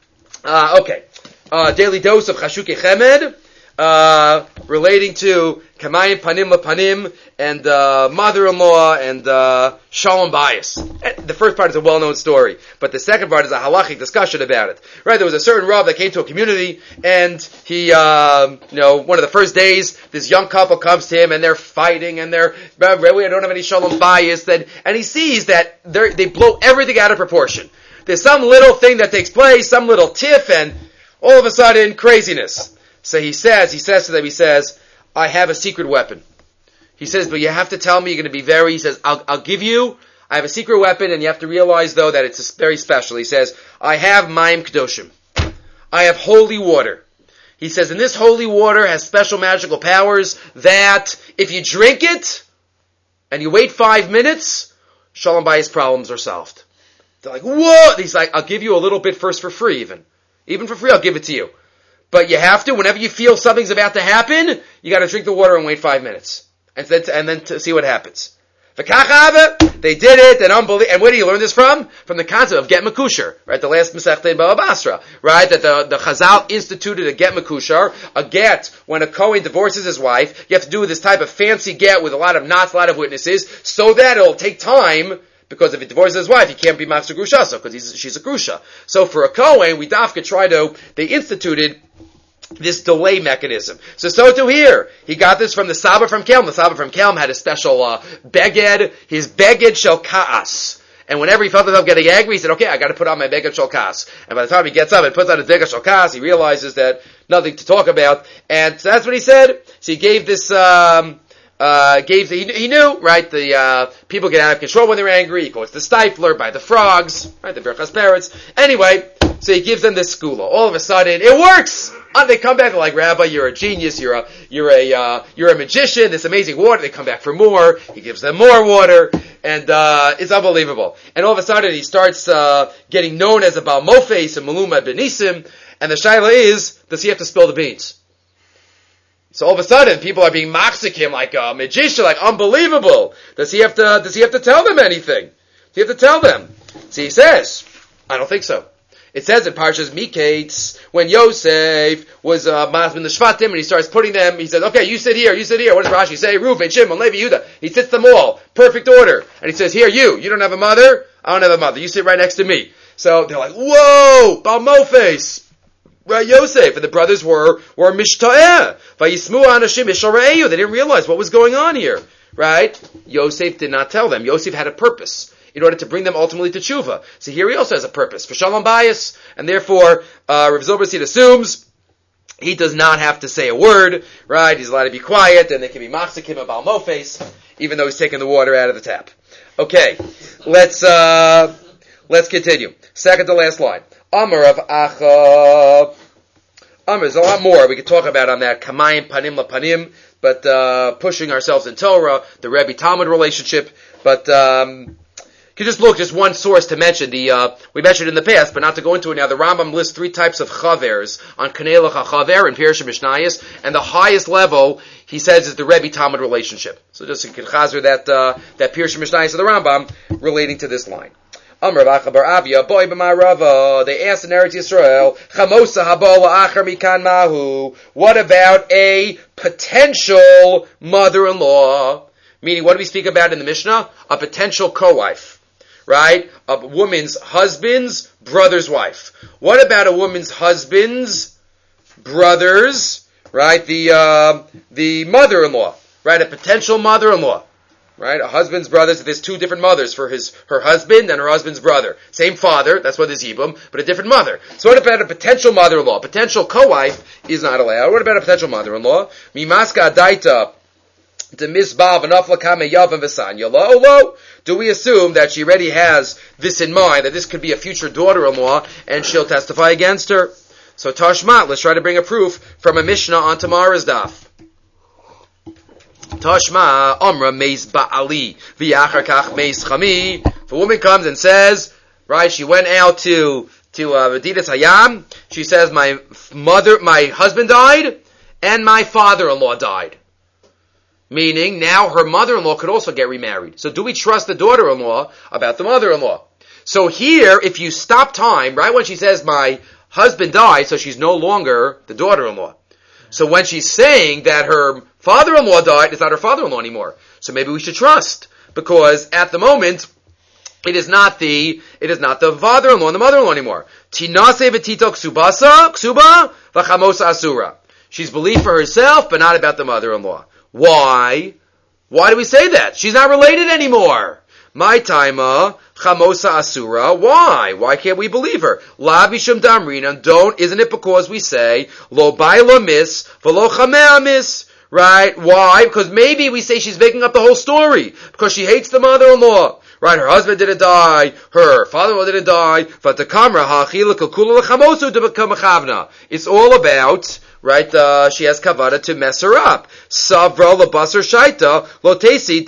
Okay, daily dose of Chashuke Chemed. Relating to Kamayim Panim L'Panim and mother-in-law and Shalom Bayis. The first part is a well-known story, but the second part is a halachic discussion about it. Right? There was a certain Rav that came to a community, and he, one of the first days, this young couple comes to him, and they're fighting, and I don't have any Shalom Bayis, and he sees that they blow everything out of proportion. There's some little thing that takes place, some little tiff, and all of a sudden, craziness. So he says to them, I have a secret weapon. He says, but you have to tell me you're going to be he says, I'll give you, I have a secret weapon, and you have to realize, though, that it's very special. He says, I have Mayim Kedoshim. I have holy water. He says, and this holy water has special magical powers that if you drink it, and you wait 5 minutes, Shalom Bayis problems are solved. They're like, what? He's like, I'll give you a little bit first for free, even for free, I'll give it to you. But you have to, whenever you feel something's about to happen, you got to drink the water and wait 5 minutes. And then to see what happens. They did it, and where do you learn this from? From the concept of get makusher, right? The last Masechta in Baba Basra, right? That the Chazal instituted a get makusher, a get when a Kohen divorces his wife. You have to do this type of fancy get with a lot of knots, a lot of witnesses, so that it'll take time. Because if he divorces his wife, he can't be Machzor Grushaso, because she's a Grusha. So for a Kohen, they instituted this delay mechanism. So too here. He got this from the Saba from Kelm. The Saba from Kelm had a special beged, his beged shel ka'as. And whenever he felt himself getting angry, he said, okay, I got to put on my beged shel ka'as. And by the time he gets up and puts on his beged shel ka'as, he realizes that nothing to talk about. And so that's what he said. So he gave this, he knew, right, the people get out of control when they're angry. He quotes the Stifler by the frogs, right, the Birchas Peretz. Anyway, so he gives them this skula. All of a sudden, it works! And they come back, they're like, Rabbi, you're a genius, you're a magician, this amazing water. They come back for more. He gives them more water, and it's unbelievable. And all of a sudden, he starts getting known as a Baal Mofes and Maluma Benisim, and the shaila is, does he have to spill the beans? So all of a sudden, people are being machzik him like a magician, like unbelievable. Does he have to tell them anything? Does he have to tell them? So he says, I don't think so. It says in Parshas Miketz, when Yosef was Masmin the Shvatim, and he starts putting them, he says, okay, you sit here. What does Rashi say? Reuven, Shimon, Levi, Yehuda. He sits them all, perfect order. And he says, here, you don't have a mother? I don't have a mother. You sit right next to me. So they're like, whoa, Balmofes. Right, Yosef. And the brothers were Mishta'eh. Vayismu Anashim Mishareyu. They didn't realize what was going on here. Right? Yosef did not tell them. Yosef had a purpose in order to bring them ultimately to tshuva. So here he also has a purpose, for shalom bayis, and therefore, Rav Zilberstein assumes he does not have to say a word, right? He's allowed to be quiet, and they can be machzikim about mofes, even though he's taking the water out of the tap. Okay, let's continue. Second to last line. Amar of Acha. Amar, there's a lot more we could talk about on that, kamayim panim la panim, but pushing ourselves in Torah, the Rebbe Talmud relationship, but you can just look, just one source to mention. We mentioned in the past, but not to go into it now. The Rambam lists 3 types of chavers on Kanei Lecha Chaver and Pirush Mishnayos, and the highest level, he says, is the Rebbe Talmud relationship. So just you can chazer that Pirush Mishnayos of the Rambam relating to this line. Amar Rav Acha bar Avia, boy b'ma'arava. They asked in Eretz Yisrael, Chamosa habola achar mikan mahu. What about a potential mother-in-law? Meaning, what do we speak about in the Mishnah? A potential co-wife. Right? A woman's husband's brother's wife. What about a woman's husband's brother's, right? The mother-in-law. Right? A potential mother-in-law. Right? A husband's brother, so there's 2 different mothers for her husband and her husband's brother. Same father, that's why there's Yibum, but a different mother. So what about a potential mother-in-law? Potential co-wife is not allowed. What about a potential mother-in-law? Mimaska adaita. Do we assume that she already has this in mind, that this could be a future daughter-in-law, and she'll testify against her? So Tashma, let's try to bring a proof from a Mishnah on tomorrow's daf. Tashma, Amra meis ba'ali, v'yachar kach meis chami. If a woman comes and says, right, she went out to Vedidas Hayam, she says, my husband died, and my father-in-law died. Meaning, now her mother-in-law could also get remarried. So do we trust the daughter-in-law about the mother-in-law? So here, if you stop time, right when she says, my husband died, so she's no longer the daughter-in-law. So when she's saying that her father-in-law died, it's not her father-in-law anymore. So maybe we should trust. Because at the moment, it is not the father-in-law and the mother-in-law anymore. Tinase v'tito ksuba v'chamosa asura. She's believed for herself, but not about the mother-in-law. Why? Why do we say that? She's not related anymore. My taima, chamosa asura. Why? Why can't we believe her? La bishum damrina. Isn't it because we say, lo baila mis, v'lo chamea mis? Right? Why? Because maybe we say she's making up the whole story. Because she hates the mother-in-law. Right? Her husband didn't die. Her father-in-law didn't die. It's all about, right, she has kavada to mess her up. Savra lebasar shaita lo tesi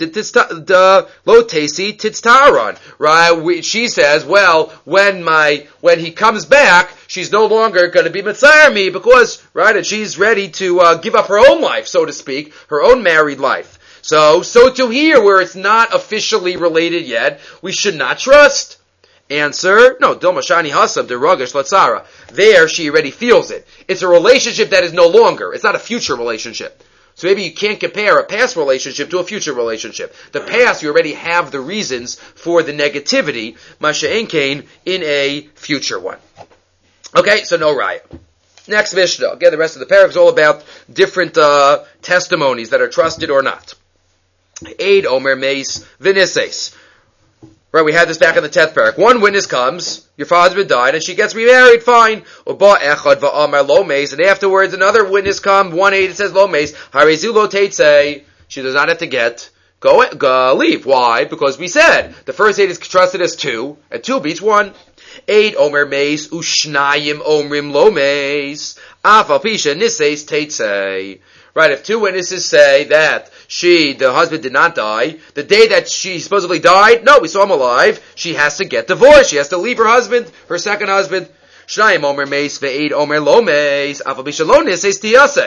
titztaron. Right? She says, well, when he comes back, she's no longer going to be mitzayir me because, right, and she's ready to give up her own life, so to speak, her own married life. So to here, where it's not officially related yet, we should not trust. Answer, no, Domashani Hasam, Derogash Latsara. There, she already feels it. It's a relationship that is no longer. It's not a future relationship. So maybe you can't compare a past relationship to a future relationship. The past, you already have the reasons for the negativity, Masha Enkain, in a future one. Okay, so no raya. Next Mishnah. Again, the rest of the paragraph is all about different testimonies that are trusted or not. Eid Omer Meis Vinises. Right, we had this back in the 10th paragraph. One witness comes, your husband died, and she gets remarried, fine. Uba echad va'amar lo meis, and afterwards another witness comes, 1:8, it says lo meis, harezu lo teitze. She does not have to leave. Why? Because we said, the first 8 is trusted as 2, and 2 beats 1. 8 omer meis, ushnayim omrim lo meis, afal pisha niseis teitze. Right, if 2 witnesses say that the husband did not die, the day that she supposedly died, no, we saw him alive, she has to get divorced. She has to leave her husband, her second husband. Shnayim omer meis ve'ed omer lo meis, afal bisha lo niseis tiyase.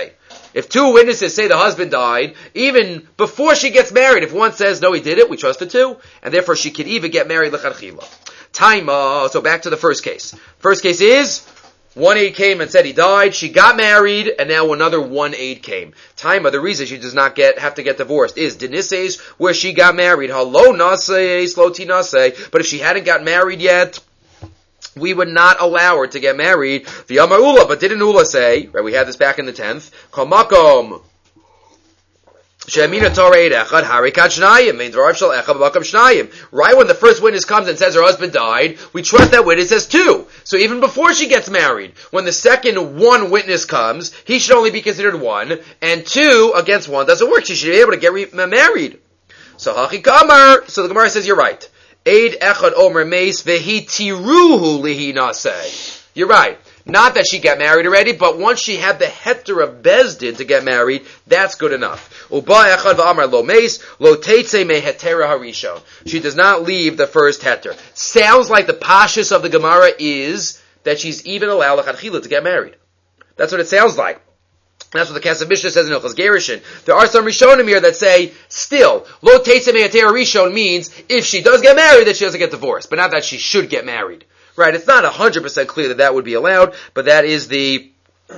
If two witnesses say the husband died, even before she gets married, if one says, no, he did it, we trust the two, and therefore she could even get married l'chadchila. Taima, so back to the first case. First case is, one aide came and said he died, she got married, and now another one aide came. Taima, the reason she does not have to get divorced is Denises, where she got married, halo naseh, sloti naseh, but if she hadn't got married yet, we would not allow her to get married. The Amar Ula, but didn't Ula say, right, we had this back in the 10th, Kol makom, Shemina Torah Eid Echad, Harikat Shnayim, Mein Dvarav Shel Echad B'Makam Shnayim. Right when the first witness comes and says her husband died, we trust that witness as two. So even before she gets married, when the second one witness comes, he should only be considered one, and two against one doesn't work. She should be able to get married. So Hachi Kamar, so the Gemara says you're right. Eid Echad Omer Meis Vehi Tiruhu Lihi Naseh. You're right. Not that she got married already, but once she had the heter of Bezdin to get married, that's good enough. Uba echad v'amar lo meis, lo teitze me hetera harishon. She does not leave the first heter. Sounds like the pashus of the Gemara is that she's even allowed l'chadchila to get married. That's what it sounds like. That's what the Kesef Mishnah says in Hilchos Gerushin. There are some Rishonim here that say, still, lo teitze me hetera harishon means if she does get married, that she doesn't get divorced, but not that she should get married. Right, it's not 100% clear that would be allowed, but that is the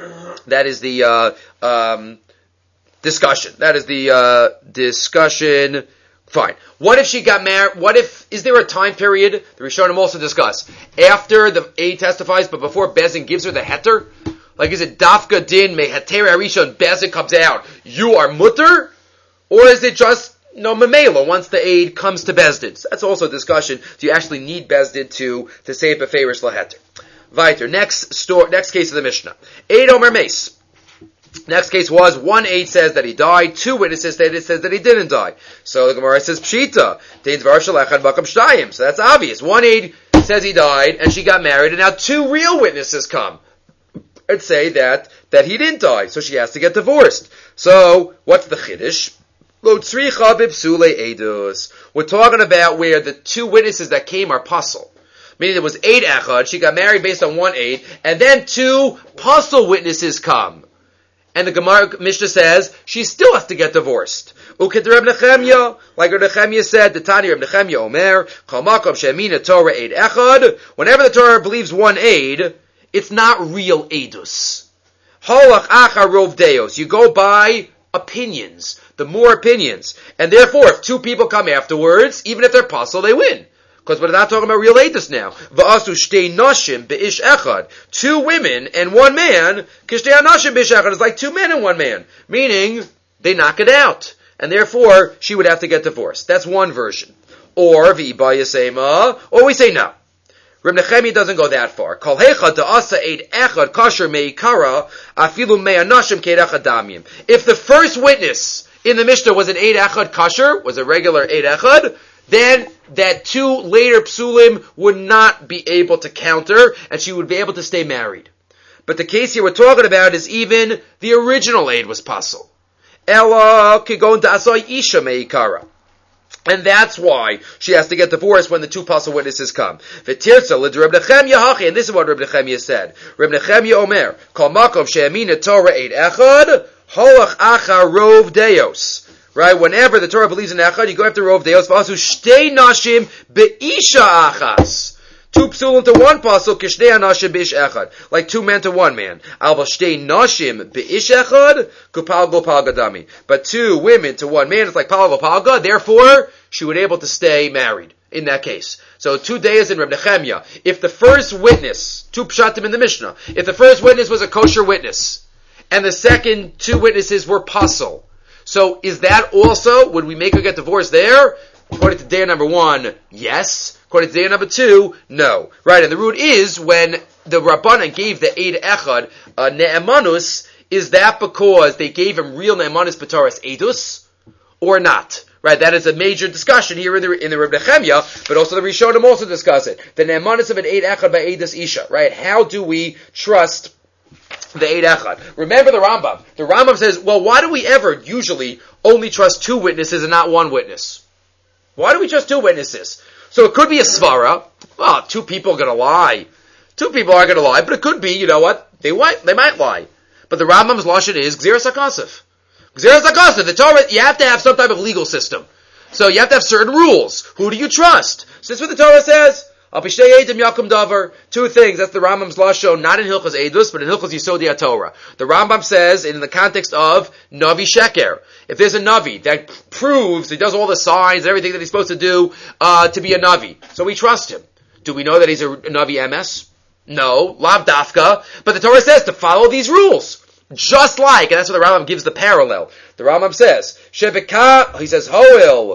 discussion. That is the discussion. Fine. What if she got married? Is there a time period? The Rishonim also discuss after the aide testifies, but before Bezin gives her the heter. Like, is it dafka din me heter harishon? Bezin comes out, you are mutter, or is it just memela once the aid comes to Bezdin? So that's also a discussion. Do you actually need Bezdin to say beferish laheter? Weiter. Next case of the Mishnah. Eid Omer Meis. Next case was one aid says that he died, two witnesses says that he didn't die. So the Gemara says Pshita. Dein dvar shel echad bakam shtayim. So that's obvious. One aid says he died and she got married, and now two real witnesses come and say that he didn't die. So she has to get divorced. So what's the chiddush? We're talking about where the two witnesses that came are pasul. Meaning there was aid echad, she got married based on one aid, and then two pasul witnesses come. And the Gemara Mishnah says she still has to get divorced. Uked Reb Nechemya, like Reb Nechemya said, the Tani Reb Nechemya Omer, Kol makom she'emina Torah aid echad. Whenever the Torah believes one aid, it's not real aidus. Holach achar rov deos. You go by opinions, the more opinions. And therefore, if two people come afterwards, even if they're pasul, they win. Because we're not talking about real aidus now. Va'asu shtei nashim be'ish echad. Two women and one man, kishtei nashim be'ish echad is like two men and one man. Meaning, they knock it out. And therefore, she would have to get divorced. That's one version. Or, v'iba yasema, or we say no. Reb Nechemi doesn't go that far. Kol heicha da'asa eid echad kasher meikara afilu me'anashim keid echad damim. If the first witness in the Mishnah was an eid echad kasher, was a regular eid echad, then that two later psulim would not be able to counter, and she would be able to stay married. But the case here we're talking about is even the original aid was pasul. Ella kigon da'asa isha meikara. And that's why she has to get divorced when the two pasul witnesses come. V'tirtza l'd Reb Nechemya hachi, and this is what Reb Nechemya said. Reb Nechemya omer, kol makom she'emina Torah eid echad, holach achar rov deos. Right? Whenever the Torah believes in echad, you go after rov deos. V'asu shtei nashim be'isha achas. Two psulim to one pasul, kishnei anashim be'ish echad. Like two men to one man. Alva shtei nashim be'ish echad, kupal gopal gadami. But two women to one man, it's like pal gopal gad. Therefore, she would be able to stay married in that case. So 2 days in Reb Nechemya. If the first witness, two pshatim in the Mishnah, if the first witness was a kosher witness, and the second two witnesses were pasul, so is that also, would we make her get divorced there? According to day number 1, yes. According to day number 2, no. Right, and the root is when the Rabbanan gave the Eid Echad Ne'emanus, is that because they gave him real Ne'emanus B'Toras Eidus, or not? Right, that is a major discussion here in the Reb Nechemya, but also the Rishonim also discuss it. The Ne'emanus of an Eid Echad by Eidus Isha, right? How do we trust the Eid Echad? Remember the Rambam. The Rambam says, well, why do we ever usually only trust two witnesses and not one witness? Why do we trust two witnesses? So it could be a svara. Well, two people are going to lie. Two people are going to lie, but it could be, you know what? They might lie. But the Rambam's lashon is Gzeras HaKasef. Gzeras HaKasef, the Torah, you have to have some type of legal system. So you have to have certain rules. Who do you trust? So that's what the Torah says. Al Pishtei Eidim Yakum Davar. Two things. That's the Rambam's lashon, not in Hilchos Eidus, but in Hilchos Yisodi HaTorah. The Rambam says, in the context of Navi Sheker, if there's a Navi that proves, he does all the signs, everything that he's supposed to do, to be a Navi. So we trust him. Do we know that he's a Navi MS? No. Lav Dafka. But the Torah says to follow these rules. Just like, and that's what the Rambam gives the parallel. The Rambam says, Shebeka, he says, Hoil,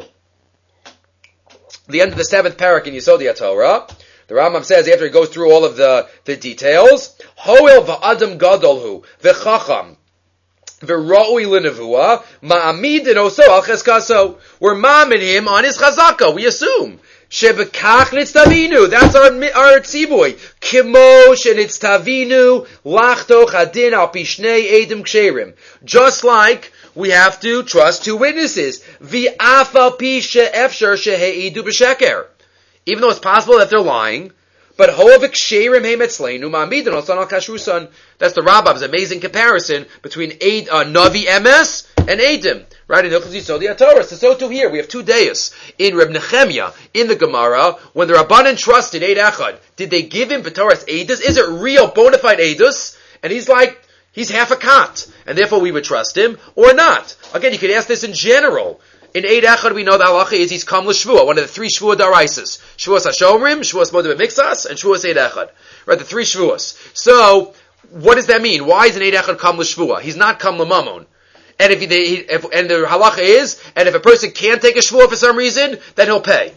the end of the 7th parak in Yisodi HaTorah, the Rambam says, after he goes through all of the details, Hoil va'adam gadolhu, v'chacham, v'ra'ui l'nevua, ma'amid and oso al cheskaso. We're ma'amid him on his chazaka, we assume. Shebekach nitztavinu. That's our tzivoy. Kimosh and nitztavinu lachtoch adin al pishnei edim ksherim. Just like we have to trust two witnesses. V'afal pi she'efshar sheheidu b'sheker. Even though it's possible that they're lying, but ho'avik ksherim heim etzleinu ma'amidin osan al kashrusan. That's the Rambam's amazing comparison between Navi MS and Edim. Right, in Hilchos Yisodi HaTorah. So too here, we have two days. In Reb Nechemia, in the Gemara, when the Rabbanan trusted Eid Echad, did they give him B'Torah's Eidus? Is it real, bona fide Eidus? And he's half a cot, and therefore we would trust him, or not. Again, you could ask this in general. In Eid Echad, we know the halacha is he's Kam L'Shvua, one of the 3 Shvua Daraises. Shvuas HaShomrim, Shvuas Modeh B'Mixas, and Shvuas Eid Echad. Right, the 3 Shvuas. So, what does that mean? Why is an Eid Echad Kam L'Shvua? He's not Kam L'Mamon. And and the halacha is, and if a person can't take a shvuah for some reason, then he'll pay.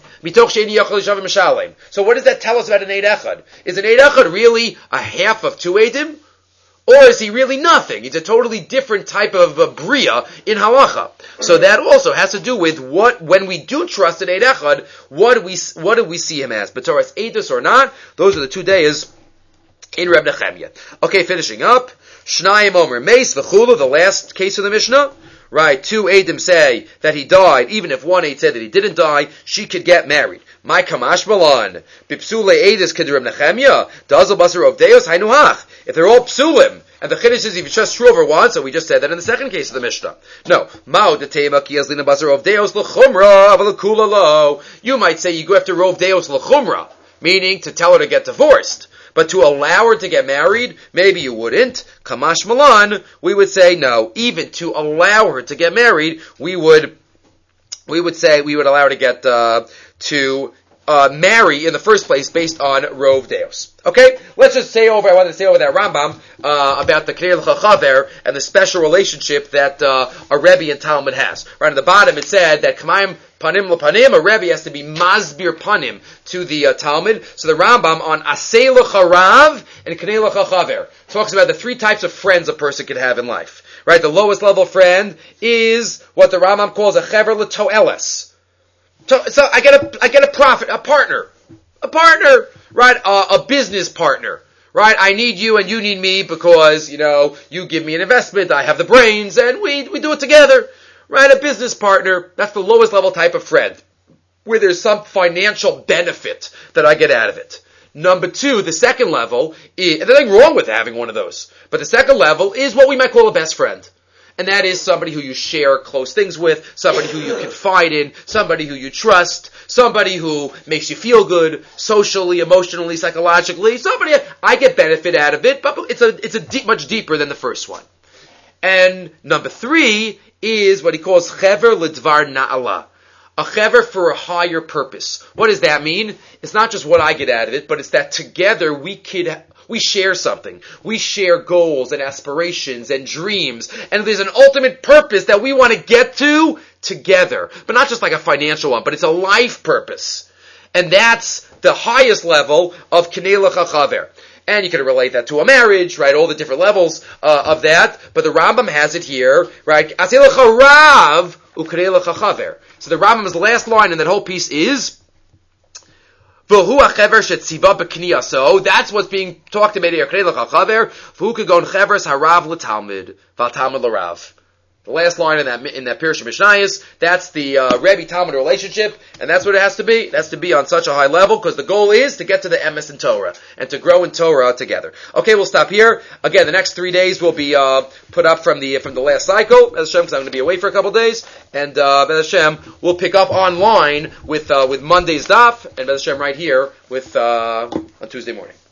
So what does that tell us about an Eid Echad? Is an Eid Echad really a half of 2 Eidim? Or is he really nothing? He's a totally different type of bria in halacha. So that also has to do with when we do trust an Eid Echad, what do we see him as? B'Torah's Eidus or not? Those are the 2 days in Reb Nechemia. Okay, finishing up. Shnayim Omer Meis v'chulu, the last case of the Mishnah. Right, 2 Eidim say that he died, even if 1 Eid said that he didn't die, she could get married. My Kamash Balan, Bipsule Eidis Kid Reb Nechemia, Dazel Basar of Deos Hainuach. If they're all psulim, and the Chiddush is if you trust true over one, so we just said that in the second case of the Mishnah. No. Mao de Tema Kiazlina Basar of Deos L'chumra, Avalakula Lo. You might say you go after Rov Deos L'chumra, meaning to tell her to get divorced. But to allow her to get married, maybe you wouldn't. Kamash Malan, we would say no. Even to allow her to get married, we would say we would allow her to get marry in the first place based on Rov Deos. Okay, let's just I wanted to say over that Rambam about the Knei L'Chachaver and the special relationship that a Rebbe and Talmud has. Right at the bottom it said that K'mayim Panim L'Panim, a Rebbe has to be Masbir Panim to the Talmud. So the Rambam on Asei L'Charav and Knei L'Chachaver talks about the 3 types of friends a person can have in life. Right, the lowest level friend is what the Rambam calls a Chever L'Toeles. So I get a partner, right? A business partner, right? I need you and you need me because, you give me an investment, I have the brains, and we do it together, right? A business partner, that's the lowest level type of friend, where there's some financial benefit that I get out of it. Number 2, the second level, and there's nothing wrong with having one of those, but the second level is what we might call a best friend. And that is somebody who you share close things with, somebody who you confide in, somebody who you trust, somebody who makes you feel good, socially, emotionally, psychologically, somebody, I get benefit out of it, but it's much deeper than the first one. And number 3 is what he calls Chever L'Dvar Na'ala. A chever for a higher purpose. What does that mean? It's not just what I get out of it, but it's that together we share something. We share goals and aspirations and dreams. And there's an ultimate purpose that we want to get to together. But not just like a financial one, but it's a life purpose. And that's the highest level of Knei L'Chachaver. And you can relate that to a marriage, right? All the different levels of that. But the Rambam has it here, right? Asei L'Charav u'Knei L'Chachaver. So the Rambam's last line in that whole piece is V'hu hachever shetziva b'kniyaso. That's what's being talked about here. Knei L'Chachaver. V'hu kagon chevers harav l'talmud. V'al talmud l'rav. The last line in that Pirush Mishnayos, that's the Rebbe Talmud relationship, and that's what it has to be. It has to be on such a high level, because the goal is to get to the emes in Torah, and to grow in Torah together. Okay, we'll stop here. Again, the next 3 days will be put up from the last cycle, Bez Hashem, because I'm going to be away for a couple days, and Bez Hashem, we'll pick up online with Monday's daf, and Bez Hashem right here with on Tuesday morning.